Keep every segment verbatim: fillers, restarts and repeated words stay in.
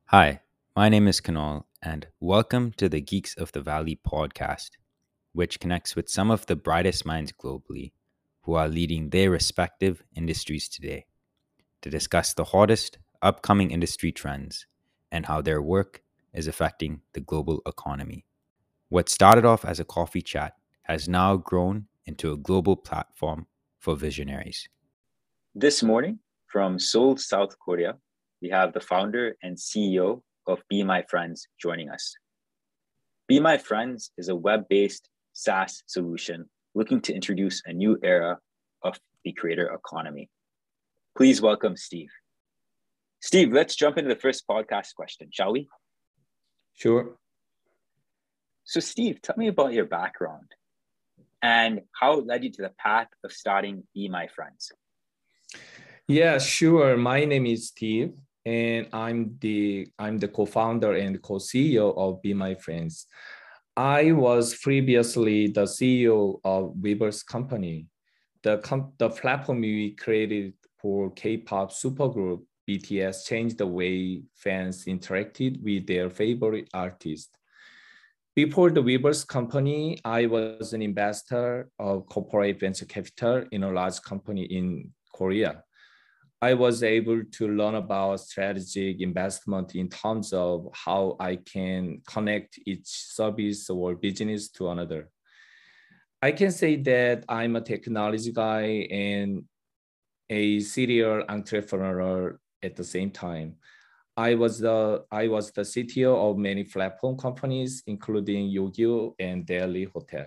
Hi, my name is Kanal, and welcome to the Geeks of the Valley podcast, which connects with some of the brightest minds globally who are leading their respective industries today to discuss the hottest upcoming industry trends and how their work is affecting the global economy. What started off as a coffee chat has now grown into a global platform for visionaries. This morning, from Seoul, South Korea, we have the founder and C E O of Be My Friends joining us. Be My Friends is a web-based SaaS solution looking to introduce a new era of the creator economy. Please welcome Steve. Steve, let's jump into the first podcast question, shall we? Sure. So Steve, tell me about your background and how it led you to the path of starting Be My Friends. Yeah, sure. My name is Steve, and I'm the I'm the co-founder and co-C E O of Be My Friends. I was previously the C E O of Weverse Company, the com- the platform we created for K-pop supergroup B T S changed the way fans interacted with their favorite artist. Before the Weverse Company, I was an investor of corporate venture capital in a large company in Korea. I was able to learn about strategic investment in terms of how I can connect each service or business to another. I can say that I'm a technology guy and a serial entrepreneur at the same time. I was the I was the C T O of many platform companies, including Yogyo and Daily Hotel.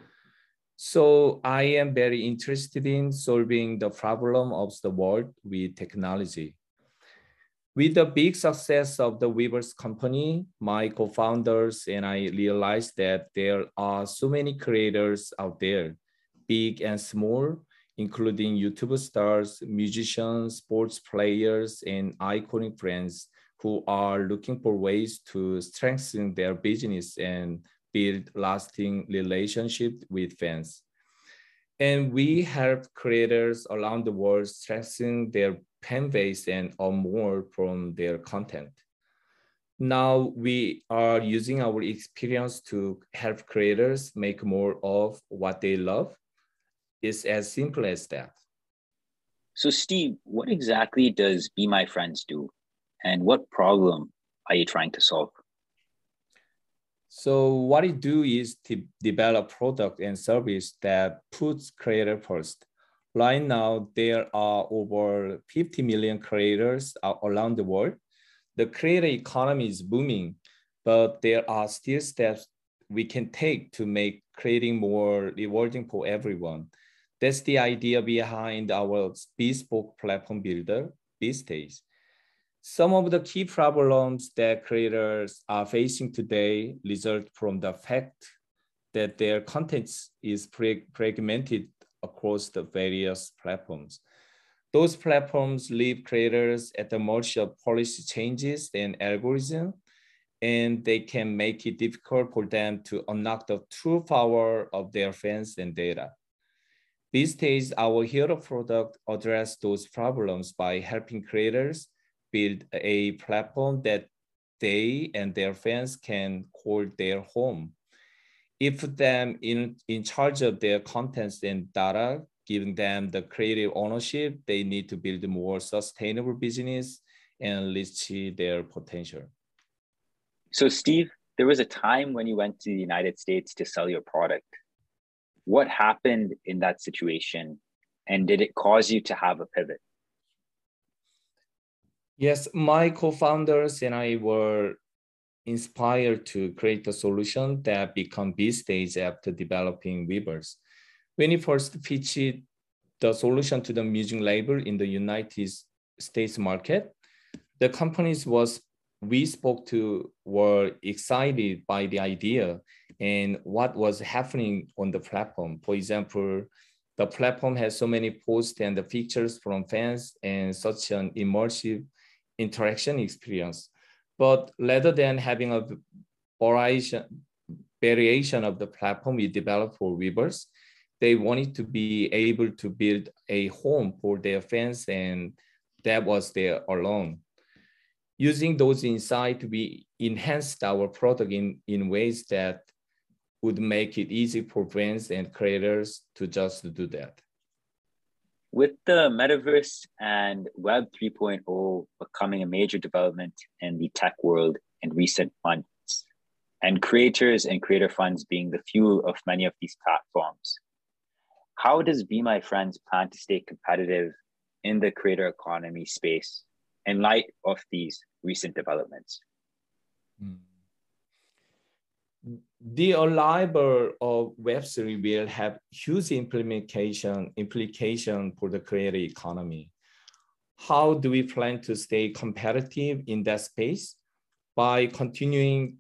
So I am very interested in solving the problem of the world with technology. With the big success of the Weverse company, my co-founders and I realized that there are so many creators out there, big and small, including YouTube stars, musicians, sports players, and iconic brands who are looking for ways to strengthen their business and build lasting relationships with fans. And we help creators around the world strengthen their fan base and earn more from their content. Now we are using our experience to help creators make more of what they love. It's as simple as that. So Steve, what exactly does Be My Friends do? And what problem are you trying to solve? So what we do is to develop product and service that puts creator first. Right now, there are over fifty million creators around the world. The creator economy is booming, but there are still steps we can take to make creating more rewarding for everyone. That's the idea behind our bespoke platform builder, BeStage. Some of the key problems that creators are facing today result from the fact that their content is fragmented across the various platforms. Those platforms leave creators at the mercy of policy changes and algorithms, and they can make it difficult for them to unlock the true power of their fans and data. These days, our hero product address those problems by helping creators build a platform that they and their fans can call their home. If them in, in charge of their contents and data, giving them the creative ownership, they need to build a more sustainable business and reach their potential. So Steve, there was a time when you went to the United States to sell your product. What happened in that situation, and did it cause you to have a pivot? Yes, my co-founders and I were inspired to create a solution that become BeStage after developing Weverse. When we first pitched the solution to the music label in the United States market, the companies was we spoke to were excited by the idea and what was happening on the platform. For example, the platform has so many posts and the features from fans and such an immersive interaction experience. But rather than having a variation, variation of the platform we developed for Weverse, they wanted to be able to build a home for their fans, and that was their alone. Using those insights, we enhanced our product in, in ways that would make it easy for brands and creators to just do that. With the metaverse and Web 3.0 becoming a major development in the tech world in recent months, and creators and creator funds being the fuel of many of these platforms, how does Be My Friends plan to stay competitive in the creator economy space in light of these recent developments? Mm. The arrival of Web three will have huge implication, implication for the creator economy. How do we plan to stay competitive in that space? By continuing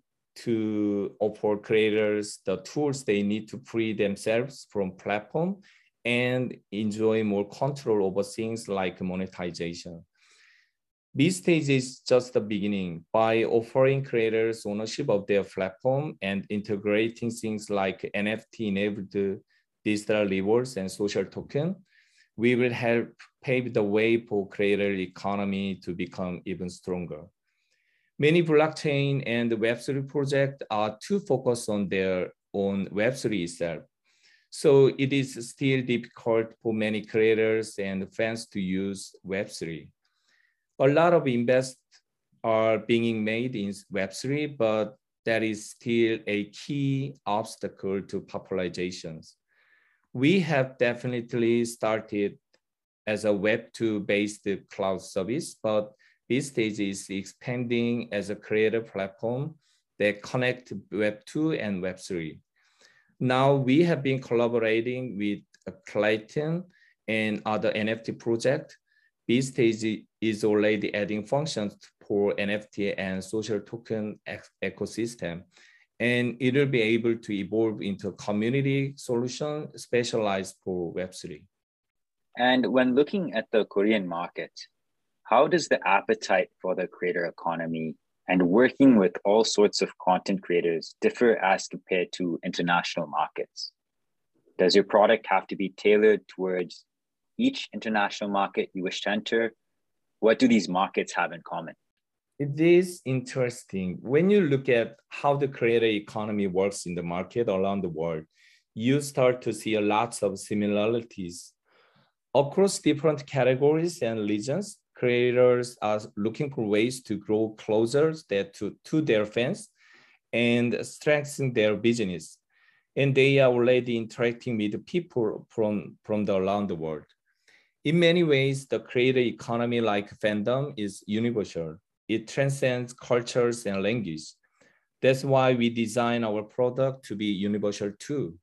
to offer creators the tools they need to free themselves from platform and enjoy more control over things like monetization. This stage is just the beginning. By offering creators ownership of their platform and integrating things like N F T-enabled digital rewards and social token, we will help pave the way for creator economy to become even stronger. Many blockchain and Web three projects are too focused on their own Web three itself. So it is still difficult for many creators and fans to use Web three. A lot of investments are being made in Web three, but that is still a key obstacle to popularizations. We have definitely started as a Web two based cloud service, but this stage is expanding as a creator platform that connect Web two and Web three. Now we have been collaborating with Clayton and other N F T projects. This stage is already adding functions for N F T and social token ecosystem, and it will be able to evolve into a community solution specialized for Web three. And when looking at the Korean market, how does the appetite for the creator economy and working with all sorts of content creators differ as compared to international markets? Does your product have to be tailored towards each international market you wish to enter? What do these markets have in common? It is interesting. When you look at how the creator economy works in the market around the world, you start to see a lot of similarities. Across different categories and regions, creators are looking for ways to grow closer to, to their fans and strengthen their business. And they are already interacting with people from, from the around the world. In many ways, the creator economy, like fandom, is universal. It transcends cultures and language. That's why we design our product to be universal too.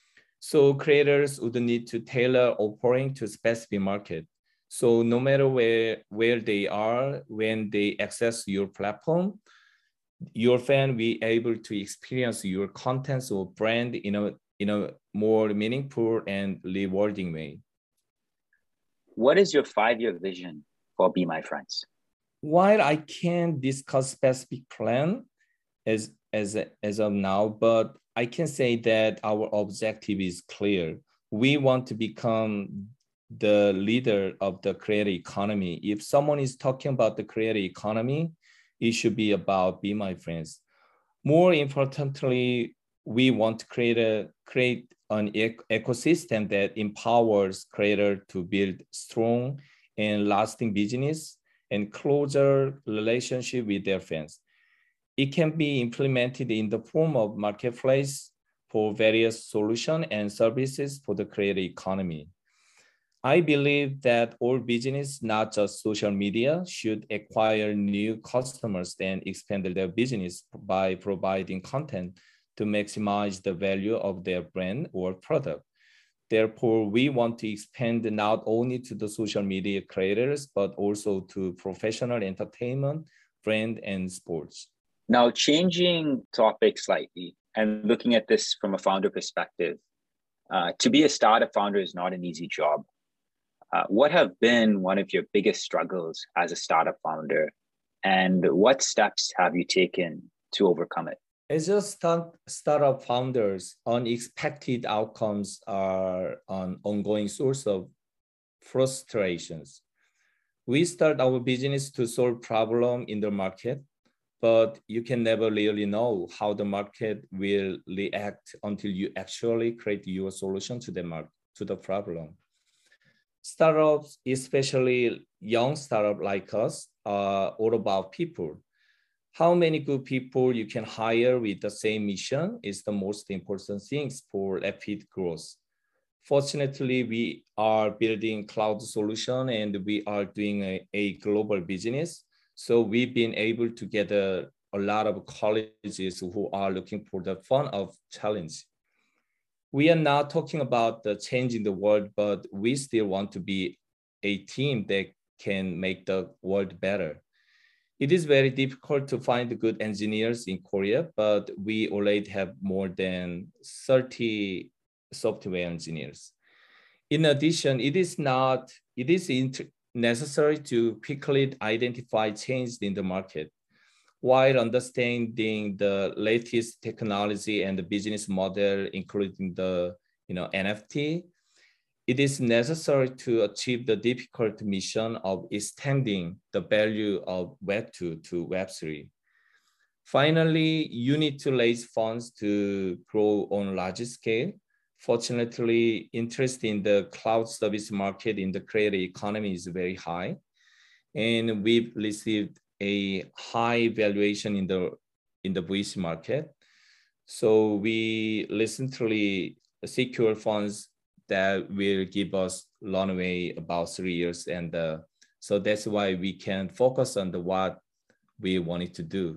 So creators would need to tailor offering to specific market. So no matter where, where they are, when they access your platform, your fan will be able to experience your contents or brand in a, in a more meaningful and rewarding way. What is your five-year vision for Be My Friends? While I can't discuss specific plan as, as, as of now, but I can say that our objective is clear. We want to become the leader of the creator economy. If someone is talking about the creator economy, it should be about Be My Friends. More importantly, we want to create, a, create an ecosystem that empowers creators to build strong and lasting business and closer relationship with their fans. It can be implemented in the form of marketplace for various solutions and services for the creator economy. I believe that all business, not just social media, should acquire new customers and expand their business by providing content to maximize the value of their brand or product. Therefore, we want to expand not only to the social media creators, but also to professional entertainment, brand, and sports. Now, changing topics slightly and looking at this from a founder perspective, uh, to be a startup founder is not an easy job. Uh, what have been one of your biggest struggles as a startup founder, and what steps have you taken to overcome it? As a start, startup founders, unexpected outcomes are an ongoing source of frustrations. We start our business to solve problem in the market, but you can never really know how the market will react until you actually create your solution to the market, to the problem. Startups, especially young startups like us, are all about people. How many good people you can hire with the same mission is the most important thing for rapid growth. Fortunately, we are building cloud solution and we are doing a, a global business. So we've been able to get a, a lot of colleges who are looking for the fun of challenge. We are not talking about the change in the world, but we still want to be a team that can make the world better. It is very difficult to find good engineers in Korea, but we already have more than thirty software engineers. In addition, it is not, it is necessary to quickly identify changes in the market. While understanding the latest technology and the business model, including the you know, N F T, it is necessary to achieve the difficult mission of extending the value of Web two to Web three. Finally, you need to raise funds to grow on a larger scale. Fortunately, interest in the cloud service market in the creator economy is very high. And we've received a high valuation in the, in the V C market. So we recently secured funds that will give us runway about three years. And uh, so that's why we can focus on the what we wanted to do.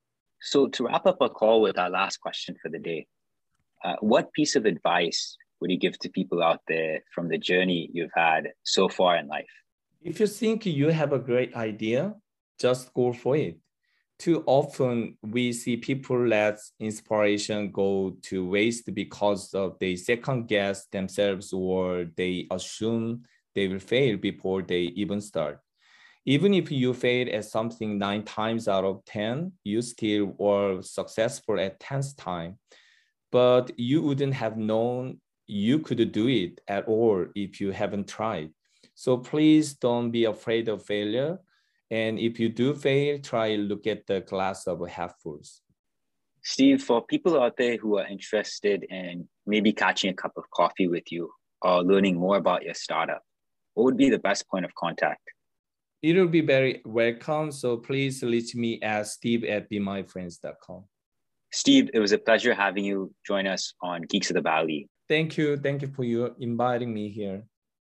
So to wrap up our call with our last question for the day, uh, what piece of advice would you give to people out there from the journey you've had so far in life? If you think you have a great idea, just go for it. Too often we see people let inspiration go to waste because of they second guess themselves or they assume they will fail before they even start. Even if you fail at something nine times out of ten, you still were successful at tenth time. But you wouldn't have known you could do it at all if you haven't tried. So please don't be afraid of failure. And if you do fail, try look at the glass of half full. Steve, for people out there who are interested in maybe catching a cup of coffee with you or learning more about your startup, what would be the best point of contact? It will be very welcome. So please reach me at steve at be my friends dot com. Steve, it was a pleasure having you join us on Geeks of the Valley. Thank you. Thank you for you inviting me here.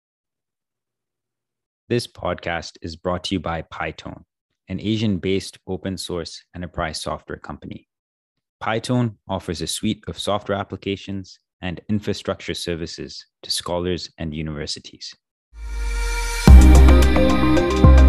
This podcast is brought to you by Python, an Asian-based open source enterprise software company. Python offers a suite of software applications and infrastructure services to scholars and universities.